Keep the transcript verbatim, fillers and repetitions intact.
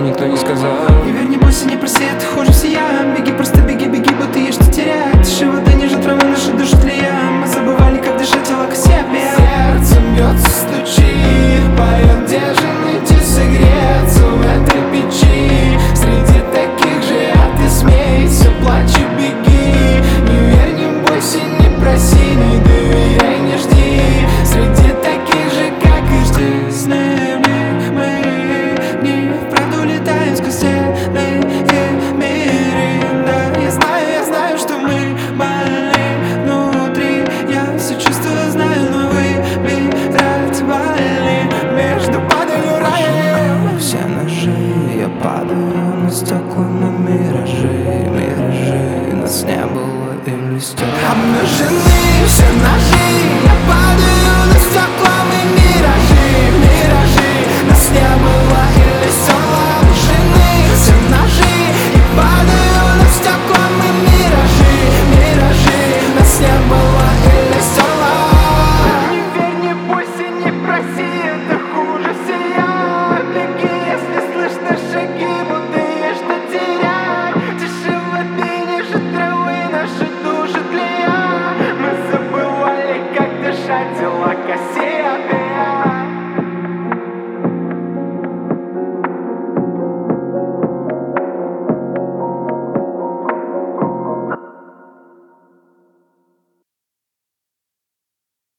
никто не сказал. Не верь, не бойся, не проси, это хуже всея. Беги, просто беги, беги, будто есть что терять. Тише вода, ниже травы, наши души тлея. Мы забывали, как дышать, тело к себе. Сердце бьется, стучит, поет, где же найти согреться в этой печи. Среди таких же, а ты смейся, плачь и беги. Не верь, не бойся, не проси, не доверяй, не жди. Среди таких же, как и ты. Сны в них мы не вправду летаем сквозь стены и миры. Да, я знаю, я знаю, что мы больны внутри. Я все чувствую, знаю, но выбирать больны между падалью раем. Все ножи, я падаю на стекла, на миражи, миражи. Нас не было или стекла Обнажены все ножи, я падаю на стекла, мы миражи, миражи. Нас не было или стекла. Обнажены все ножи, я падаю на стекла, мы миражи, миражи. Нас не было или стекла. Не верь, не бойся, не проси, это хуже всея. Беги, если слышно шаги, будто есть что терять. Тише воды, ниже травы, наши души тлея. Мы забывали, как дышать, тела косей.